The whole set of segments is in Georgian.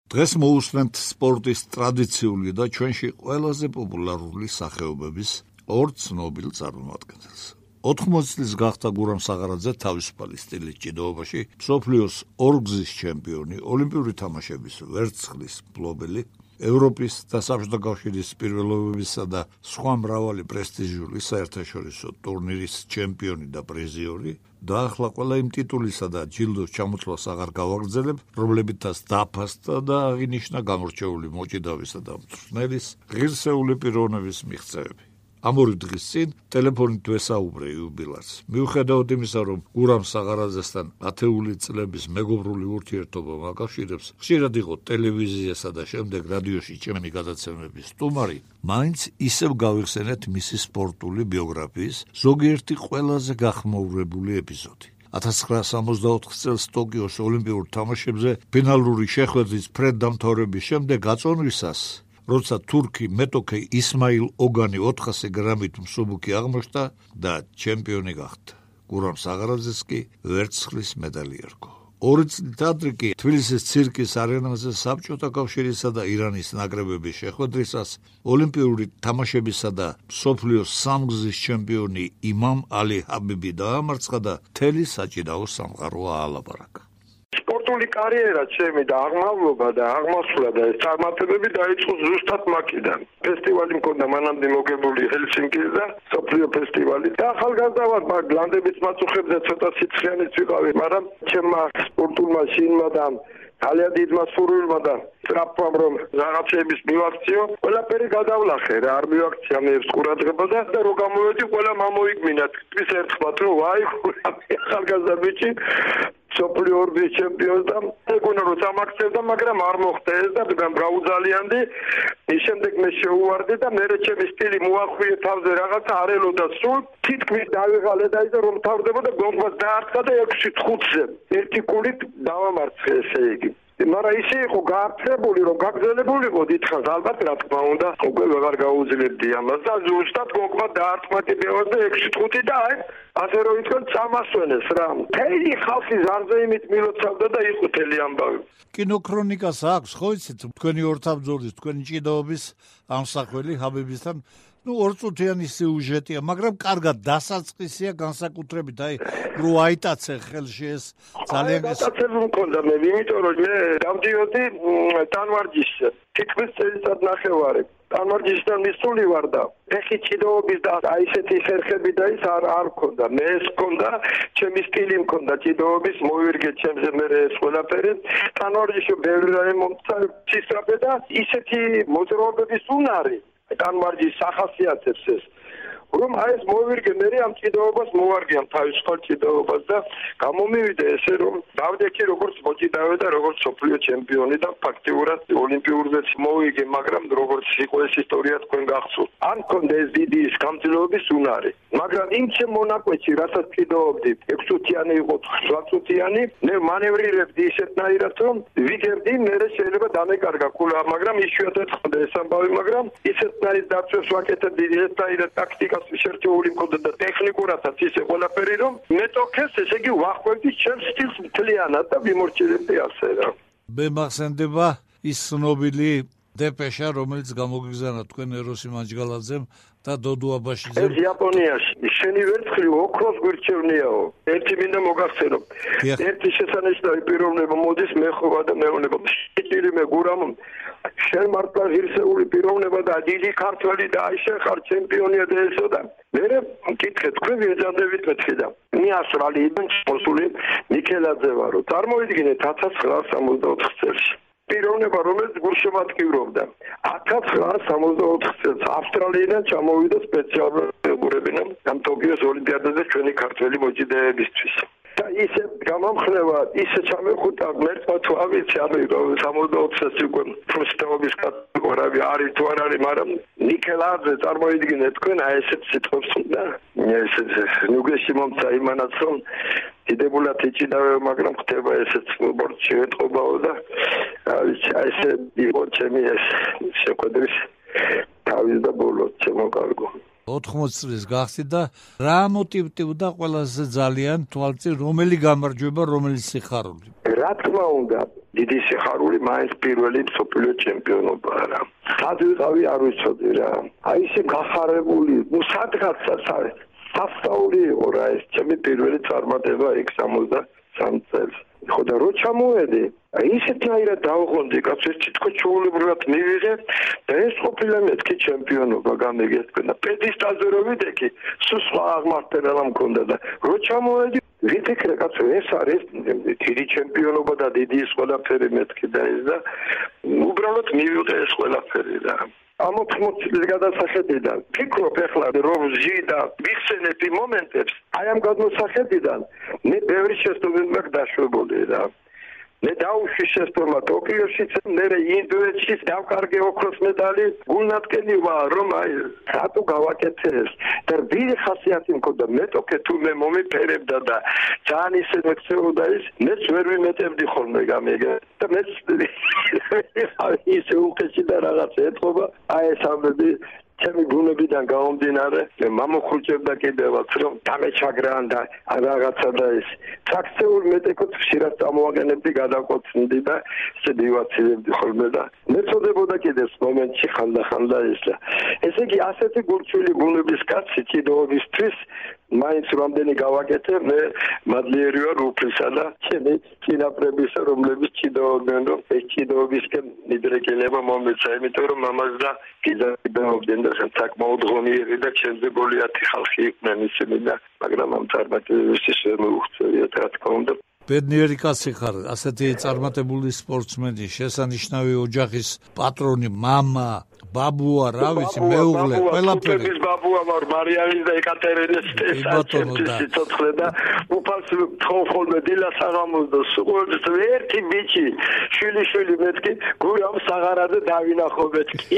დღეს მოусმენთ სპორტის ტრადიციული და ჩვენში ყველაზე პოპულარული სახეობების ორ ცნობილ წარმომადგენელს. 80 წლის გახდა გურამ საღარაძე თავისუფალი სტილის ჭიდაობაში, მსოფლიოს ორგზის ჩემპიონი, ოლიმპიური თამაშების ვერცხლის მფლობელი, ევროპის და საბჭოთა კავშირის პირველობებისა და სხვა მრავალი პრესტიჟული საერთაშორისო ტურნირის ჩემპიონი და პრიზიორი და ახლა ყველა იმ ტიტულისა და ჯილდოს ჩამოთვლას აღარ გავაგრძელებ, რომლებითაც დაფასდა და აღინიშნა გამორჩეული მოჭიდავისა და მწვრთნელის ღირსეული პიროვნების მიღწევები. ამ ორი დღის წინ ტელეფონით ვესაუბრე იუბილარს. მიუხედავად იმისა, რომ გურამ საღარაძესთან ათეული წლების მეგობრული ურთიერთობა მაკავშირებს, ხშირად იყო ტელევიზიასა და შემდეგ რადიოში ჩემი გადაცემების სტუმარი, მაინც ისევ გავიხსენეთ მისი სპორტული ბიოგრაფიის ზოგიერთი ყველაზე გახმაურებული ეპიზოდი. 1964 წელს ტოკიოს ოლიმპიურ თამაშებზე ფინალური შეხვედრის ფრედ-დამთავრების შემდეგ აწონვისას, როცა თურქი მეტოქე ისმაილ ოგანი 400 გრამით მსუბუქი აღმოჩნდა და ჩემპიონი გახდა. გურამ საღარაძეს კი ვერცხლის მედალი ერგო. 2 წლით ადრე კი თბილისის ცირკის არენაზე საბჭოთა კავშირისა და ირანის ნაკრებების შეხვედრისას ოლიმპიური თამაშებისა და მსოფლიოს სამგზის ჩემპიონი იმამ ალი ჰაბიბი დაამარცხა და მთელი საჭიდაო სამყარო აალაპარაკა. სპორტული კარიერა ჩემი და აღმავლობა და აღმასვლა და ეს წარმატებები დაიწყო ზუსტად მაქედან. ფესტივალი მქონდა მანამდე მოგებული ჰელსინკის და სოფლიო ფესტივალი და ახალგაზრდა ვარ, მაგ ლანდების მაწუხებზე ცოტა სიცხიანიც ვიყავი, მაგრამ ჩემმა სპორტულმა შინმა და ძალიან დიდმა სურვილმა და სწრაფამ რომ რაღაცების მივაქციო, ყველაფერი გადავლახე რა, არ მივაქცია მე ყურადღება და რო გამოვედი, ყველა მომოიგმინა თქვის ერთხმად, რომ ვაი, ახალგაზრდა ბიჭი სოფლიო ორგზის ჩემპიონი და ეგონა რომ სამაქცევდა, მაგრამ არ მოხდა ეს და გაუძალიანდი. ის შემდეგ მე შეუვარდი და მე ჩემი სტილი მოახვიე თავზე რაღაცა არ ელოდა სულ. თითქმის დავიღალე და ის რომ თავდებოდა გონგვას დაარტყა და 6-5-ზე. ერთი კულით დავამარცხე ესე იგი. მაგრამ ისე იყო გააფრთხებული რომ გაგზელებულიყო დიდხანს ალბათ რა თქმა უნდა უკვე ვეღარ გაუძლებდი ამას და ზუსტად გოგმა დაარტყმა კიდევ და 6-5 და აი ასე რომ ითქვა წამასვენეს რა მთელი ხალხი ზარზე იმით მილოცავდა და იყო მთელი ამბავი. კინოქრონიკას აქვს ხო იცით თქვენი ორთაბძოლის თქვენი ჭიდაობის ამსახველი ჰაბიბისთან ორწუთიანი სიუჟეტია, მაგრამ კარგად დასაწყისია განსაკუთრებით, აი რო აიტაცე ხელში ეს ძალიან ეს გასაცემი მქონდა მე, იმიტომ რომ მე დავდიოდი ტანვარჯიშზე. თითქმის წელიწად ნახევარი. ტანვარჯიშიდან მისული ვარ და ეხი ჭიდაობის და აი ესეთი ხერხები და ის არ მქონდა. მე ეს მქონდა, ჩემი სტილი მქონდა ჭიდაობის, მოვირგე ჩემზე მე ეს ყველაფერი. ტანვარჯიშში ბევრი რამე მომცა ცისტრაფე და ისეთი მოძრაობების უნარი ტანვარჯიშს ახასიათებს ეს. რომ აი ეს მოვირგე მე ამ ჭიდაობას მოვარგიან თავისუფალ ჭიდაობას და გამომივიდა ესე რომ დავდექი როგორც მოჭიდავე და როგორც სოფლიო ჩემპიონი და ფაქტიურად ოლიმპიურზეც მოვიგე, მაგრამ როგორც იყო ეს ისტორია თქვენ გახსოვთ. არ მქონდა ეს დიდი გამძლეობის უნარი, მაგრამ იმ ჩემ მონაკვეთში რასაც ჭიდაობდი 6-წუთიანი იყო 8-წუთიანი, მე მანევრირებდი ისეთნაირად რომ ვიგებდი მე შეიძლება დამეკარგა კულა, მაგრამ იშვიათად ხდება ეს ამბავი, მაგრამ ისეთნაირად დაწვევს ვაკეთებდი ესეთნაირად ტაქტიკა შერჩეული მქონდა და ტექნიკურადაც ისე ყველაფერი რომ მეტოქეს ესე იგი ვახვევდი ჩემს სტილს მთლიანად და ვიმორჩილებდი ასე რა. მე მახსენდება ის ცნობილი დეპეშა, რომელიც გამოგიგზავნა თქვენ ეროსი მანჯგალაძემ და დოდო აბაშიძემ. ეს იაპონიაში. შენი ვერცხლი ოქროს გვირჩევნიაო. ერთი მინდა მოგახსენო. ერთი შესანიშნავი პიროვნება მოდის მეხოვა და მეუბნება. შეჭირი მე გურამ შენ მართლა ღირსეული პიროვნება და დიდი ქართველი და აი შენ ხარ ჩემპიონია და ესო და მე მკითხე თქვენ ვიეძადებით მეთქი და მიასრალი იბენ მოსული მიქელაძე ვარო. წარმოიდგინეთ 1964 წელს. პიროვნება რომელიც გულშემატკივრობდა 1964 წელს ავსტრალიიდან ჩამოვიდა სპეციალურად ეგურებინა ამ ტოკიოს ოლიმპიადაზე ჩვენი ქართველი მოჭიდეებისთვის. და ისე გამამხნევა, ისე ჩამეხუტა მერწყვა თუ ავიცი, ანუ 60-ს უკვე ფრუსტაობის კატეგორია არის თუ არ არის, მაგრამ ნიკელაძე წარმოიდგინეთ თქვენ აი ესეთ სიტყვებს და ესე ნუგეში მომცა იმანაც რომ დიდებულად იჭიდავ, მაგრამ ხდება ესეც სპორტში ეტყობაო და აი ესე იყო ჩემი ეს შეხვედრის თავის და ბოლო შემოკარგო. 80 წლის გახსნით და რა მოტივტივდა ყველაზე ძალიან თვალწინ რომელი გამარჯვება, რომელი სიხარული? რა თქმა უნდა დიდი სიხარული მაინც პირველი მსოფლიო ჩემპიონობა რა სად ვიყავი არ ვიცოდი რა აი ესე გახარებული სადღაცაც არის საფსაური იყო რა ეს ჩემი პირველი წარმატება იქ 63 წელს ხო და რო ჩამოვედი აი ისეთნაირად დავღონდი კაცო ეს თითქოს ჩაულებრივად მივიღე და ეს ყოფილა მეთქი ჩემპიონობა გამიგეცნა პედესტალზე რო ვიდექი სულ სხვა აღმართება მქონდა და რო ჩამოვედი ვიფიქრე კაცო ეს არის დიდი ჩემპიონობა და დიდი ის ყველაფერი მეთქი და ეს და უბრალოდ მივიღე ეს ყველაფერი რა ამ 80 წლის გადასახედიდან ფიქრობ ახლა რომ ჟი და ვიხსენებ იმ მომენტებს აი ამ გადმოსახედიდან მე ბევრი შეცდომები მაქვს დაშვებული რა მე დაუშვი შეცდომა ტოკიოშიც მე ინდოეთში დავკარგე ოქროს медали გულნათკენი ვარ რომ აი რატო გავაკეთე ეს და დიდი ხასიათი მქონდა მეტოქე თუ მე მომიფერებდა და ძალიან ისე მექცეოდა ის მეც ვერ ვიმეტებდი ხოლმე გამიგე და მეც ისე უხეში და რაღაც ეთქობა აი ეს ამბები ჩემი გუნებიდან გამომდინარე მამოხუჭებდა კიდევაც რომ დამეჩაგრან და რაღაცა და ეს ტრაქციულ მეტექს ხშირად წამოაყენებდი გადაკოცნდი და ესე დივაცირებდი ხოლმე და მეწოდებოდა კიდევ მომენტში ხანდახანდა ესე იგი ასეთი გულჩვილი გუნების კაცი ჭიდაობისთვის მაინც რამდენი გავაკეთე მე მადლიერი ვარ უფლისა და ჩემი წინაპრებისა რომლებიც ჭიდაობდნენ რომ ეს ჭიდაობისკენ მიდრეკილება მომეცა იმიტომ რომ მამას და კიდევ საკმაოდ ღონიერი და ჩემზე გოლიათი ხალხი იყვნენ ისინი და მაგრამ ამ წარმატებისთვის მოუხდეთ რა თქმა უნდა ბედნიერი კაცი ხარ ასეთი წარმატებული სპორტსმენი შესანიშნავი ოჯახის პატრონი მამა ბაბუა რა ვიცი მეუღლე ყველაფერი ეს ბაბუა ვარ მარიამის და ეკატერინეს სიცოცხლე და უფალს ხოლმე დილა საღამოს და სულ ერთი ბიჭი შვილი მეთქი გურამ საღარაძე დავინახო მეთქი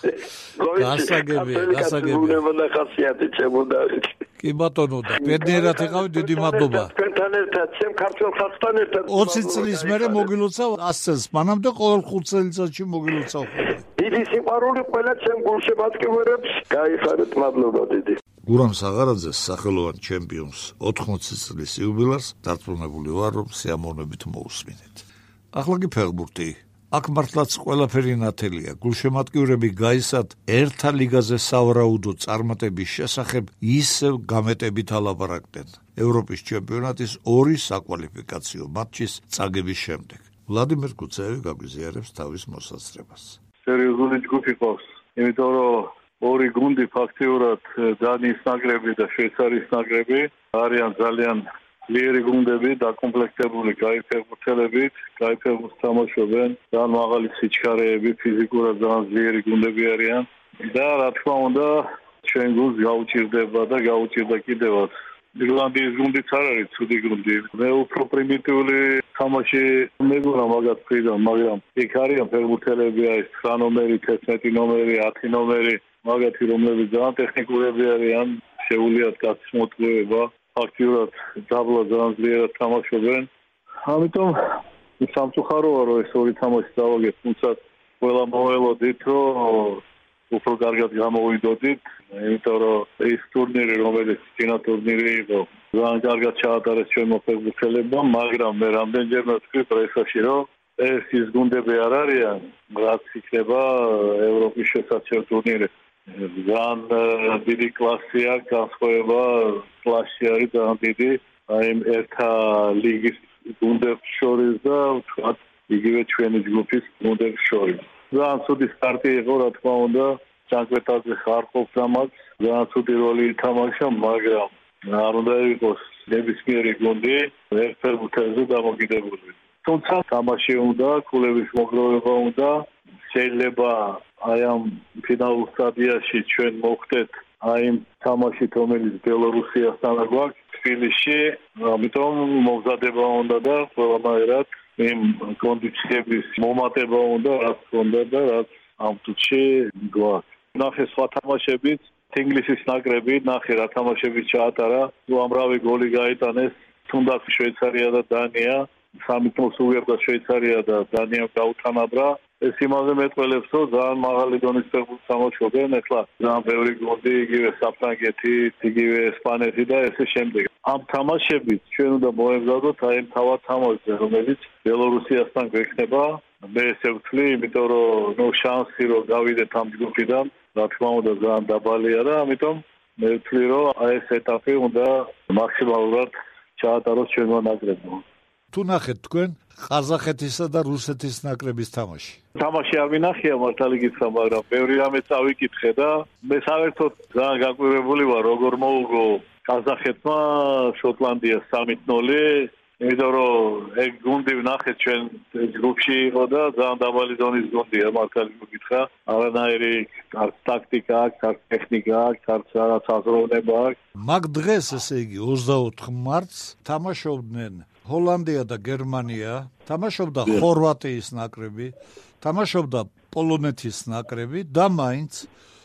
გასაგებია უნდა ხასიათი ჩემოდარით კი ბატონო და ბედნიერად იყავი დიდი მადლობა თქვენთან ერთად ჩემ ქართულ ხალხთან ერთად 20 წლის მერე მოგილოცავ 100 წელს მანამდე ყოველ 5 წელიწადში მოგილოცავ დიდი სიყვარული ყველა ჩემ გულში მატკივერებს გაიხარეთ მადლობა დიდი გურამ საღარაძეს სახელოვან ჩემპიონს 80 წლის იუბილეას დარწმუნებული ვარ რომ სიამოვნებით მოусმინეთ ახლა კი ფეხბურთი აქ მართლაც ყველაფერი ნათელია გულშემატკივრები გაისად ერთა ლიგაზე სავარაუდო წარმატების შესახებ ისევ გამეტებით ალაპარაკდნენ ევროპის ჩემპიონატის 2 საკვალიფიკაციო მატჩის წაგების შემდეგ ვლადიმერ კუცაევი გაგვიზიარებს თავის მოსაზრებას სერიოზული ჯგუფი ყავს იმიტომ რომ ორი გუნდი ფაქტიურად დანიის ნაკრები და შვეიცარიის ნაკრები არიან ძალიან ძლიერი გუნდები დაკომპლექტებული კაი ფეხბურთელებით, კაი ფეხბურთს თამაშობენ, ძალიან მაღალი სიჩქარეები, ფიზიკურად ძალიან ძლიერი გუნდები არიან და რა თქმა უნდა ჩვენ გუნდს გაუჭირდება და გაუჭირდა კიდევაც. ირლანდიის გუნდიც არ არის ცუდი გუნდი. მე უფრო პრიმიტიული თამაში მეგონა მაგათ ფრიდან, მაგრამ იქ არიან ფეხბურთელები აი 9 ნომერი, 11 ნომერი, 10 ნომერი, მაგათი რომლებიც ძალიან ტექნიკურები არიან, შეუძლიათ გასმოწმება. Აქტიურად დაბლა ძალიან ძლიერად თამაშობენ. ამიტომ სამწუხაროა რომ ეს ორი თამაში დავაგეთ, თუმცა ყველა მოველოდით რომ უფრო კარგად გამოვიდოდით, იმიტომ რომ ეს ტურნირი რომელიც წინა ტურნირი იყო, ძალიან კარგად ჩაატარეს ჩვენმა ფეხბურთელებმა, მაგრამ მე რამდენჯერმე ვთქვი პრესაში რომ ეს ის გუნდები არ არიან, რაც იქნება ევროპის შესაძლებელი ტურნირი. ძალიან დიდი კლასია, განსხვავება კლასი არის ძალიან დიდი, აი ერთა ლიგის გუნდებს შორის და ვთქვათ, იგივე ჩვენი ჯგუფის გუნდებს შორის. ძალიან ცუდი სტარტი იყო, რა თქმა უნდა, ჯანკვეთაზე ხარყოფს ამას, ძალიან ცუდი როლი ითამაშა, მაგრამ არ უნდა იყოს ნებისმიერი გუნდი ერთ ფეხბურთელზე დამოკიდებული. თუმცა თამაში უნდა, კლუბების მოგროვება უნდა, შეიძლება აი ამ ფინალურ სტადიაში ჩვენ მოხდეთ აი ამ თამაშით, რომელიც ბელორუსიასთან გვაქვს თბილისში, ამიტომ მომზადება უნდა და ყველანაირად იმ კონდიციების მომატება უნდა, რაც უნდა და რაც ამ თვეში გვაქვს. ნახე სხვა თამაშებით, ინგლისის ნაკრები, ნახე რა თამაშები ჩაატარა, უამრავი გოლი გაიტანეს, თუნდაც შვეიცარია და დანია, სამით უერთდა შვეიცარია და დანიამ გაუთანაბრა. ეს იმაზე მეტყველებს, რომ ძალიან მაღალი დონის ფეხბურთს თამაშობენ, ახლა ძალიან ბევრი გუნდი, იგივე საფრანგეთი, იგივე ესპანეთი და ესე შემდეგ. ამ თამაშებით ჩვენ უნდა მოემზადოთ აი ამ თავად თამაშზე, რომელიც ბელორუსიასთან გვექნება. მე ესე ვთვლი, იმიტომ რომ შანსი რომ გავიდეთ ამ ჯგუფიდან, რა თქმა უნდა ძალიან დაბალია და ამიტომ მე ვთვლი რომ აი ეს ეტაპი უნდა მაქსიმალურად ჩაატაროს ჩვენმა ნაკრებმა. თუ ნახეთ თქვენ ყაზახეთისა და რუსეთის ნაკრების თამაში. თამაში არ მინახია მართალი გითხრა, მაგრამ ბევრი რამე წავიკითხე და მე საერთოდ ძალიან გაკვირვებული ვარ, როგორ მოუგო ყაზახეთმა შოტლანდიას 3-0. იმიტომ რომ ეგ გუნდი ვნახეთ ჩვენ ჯგუფში იყო და ძალიან დაბალი ზონის გუნდია, მართალი გითხრა. არანაირი კარგი ტაქტიკა აქვს, კარგი ტექნიკა აქვს, კარგი რაღაც აზროვნება აქვს. მაგ დღეს, ესე იგი 24 მარტს თამაშობდნენ ჰოლანდია და გერმანია, თამაშობდა ხორვატიის ნაკრები, თამაშობდა პოლონეთის ნაკრები და მაინც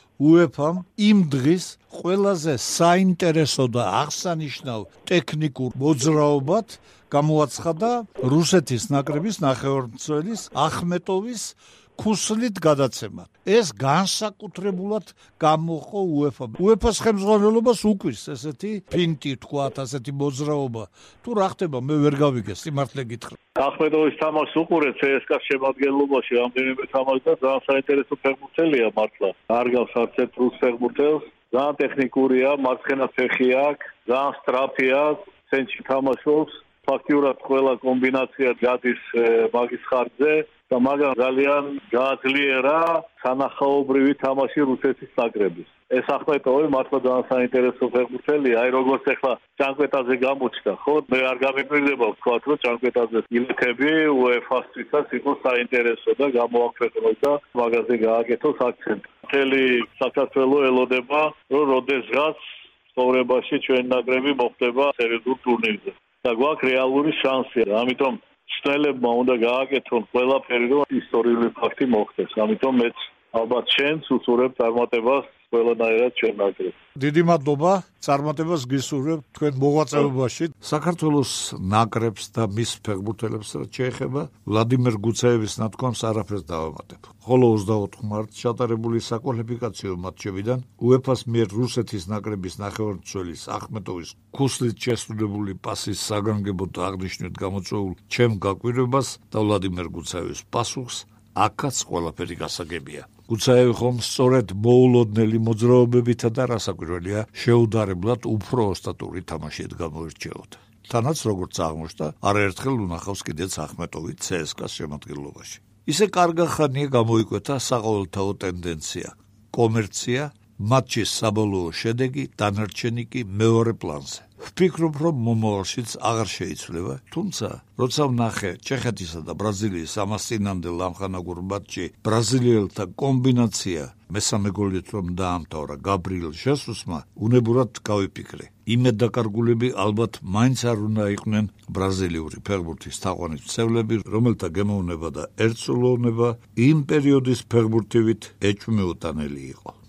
UEFA-მ იმ დღის ყველაზე საინტერესო და აღსანიშნავ ტექნიკურ მოძრაობად გამოაცხადა რუსეთის ნაკრების ნახევარმცველის ახმეტოვის ქუსლით გადაცემა. ეს განსაკუთრებულად გამოხო UEFA-მ. UEFA-ს ხელმძღვანელობას უკვირს ესეთი ფინტი, თქვათ, ასეთი მოძრაობა. თუ რა ხდება, მე ვერ გავიგე, სიმართლე გითხრა. ახმეტოვის თამაშს უყურეთ CSKA-ს შემადგენლობაში, რამდენიმე თამაში და ძალიან საინტერესო ფეხბურთელია მართლა. არ გავს არც ერთ რუს ფეხბურთელს, ძალიან ტექნიკურია, მარცხენა ფეხი აქვს, ძალიან სწრაფია, ცენტრში თამაშობს. ფაქტიურად ყველა კომბინაცია გადის მაგის ხარჯზე და მაგრამ ძალიან გააძლიერა სანახაობრივი თამაში რუსეთის ნაკრების. ეს ახმეტოვი მართლა ძალიან საინტერესო ფეხბურთელია, აი როგორც ახლა ჭანკვეტაზე გამოჩნდა, ხო? მე არ გამიკვირდება ვთქვათ, რომ ჭანკვეტაზე ილეთები UEFA-სთვისაც იყოს საინტერესო და გამოაქვეყნოს და მაგაზე გააკეთოს აქცენტი. მთელი საქართველო ელოდება, რომ როდესღაც ცხოვრებაში ჩვენ ნაკრები მოხდება სერიოზულ ტურნირზე. და გვაქვს რეალური შანსი. ამიტომ ცნელებმა უნდა გააკეთონ ყველაფერი, რომ ისტორიული ფაქტი მოხდეს. ამიტომ მეც ალბათ შენს უსურებ წარმატებას ყველანაირად ჩვენ ნაკრებს. დიდი მადლობა, წარმატებას გისურვებ თქვენ მოღვაწეობაში. საქართველოს ნაკრებს და მის ფეხბურთელებს რაც შეეხება, ვლადიმერ გუცაევის ნათქვამს არაფერს დავამატებ. ხოლო 24 მარტს ჩატარებული საკვალიფიკაციო მატჩებიდან UEFA-ს მიერ რუსეთის ნაკრების ნახევარმცველის ახმეტოვის ქუსლით შესრულებული პასის საგანგებოდ აღნიშნვით გამოწვეულ ჩემ გაკვირვებას და ვლადიმერ გუცაევის პასუხს აქაც ყველაფერი გასაგებია. გუცაევი ხომ სწორედ მოულოდნელი მოძრაობებითა და რასაკვირველია შეუდარებლად უფრო ოსტატური თამაშით გამოირჩეოდა. თანაც როგორც აღმოჩნდა, არაერთხელ უნახავს კიდეც ახმეტოვი CSKA-ს შემადგენლობაში. ისე კარგახანია გამოიკვეთა საყოველთაო ტენდენცია, კომერცია, მატჩის საბოლოო შედეგი, დანარჩენი კი მეორე პლანზე. ვფიქრობ, რომ მომავალშიც აღარ შეიცვლება, თუმცა როცა ვნახე ჩეხეთისა და ბრაზილიის ამასწინამდელ ამხანაგურ მატჩში ბრაზილიელთა კომბინაცია მესამე გოლით რომ დაამთავრა გაბრიელ ჟესუსმა, უნებურად გავიფიქრე. იმეddakარგულები ალბათ მაინც არ უნდა იყვნენ ბრაზილიური ფეხბურთის თაყვანისმცემლები, რომელთა გემოვნება და ერთსულოვნება იმ პერიოდის ფეხბურთივით ეჭვმეუტანელი იყო.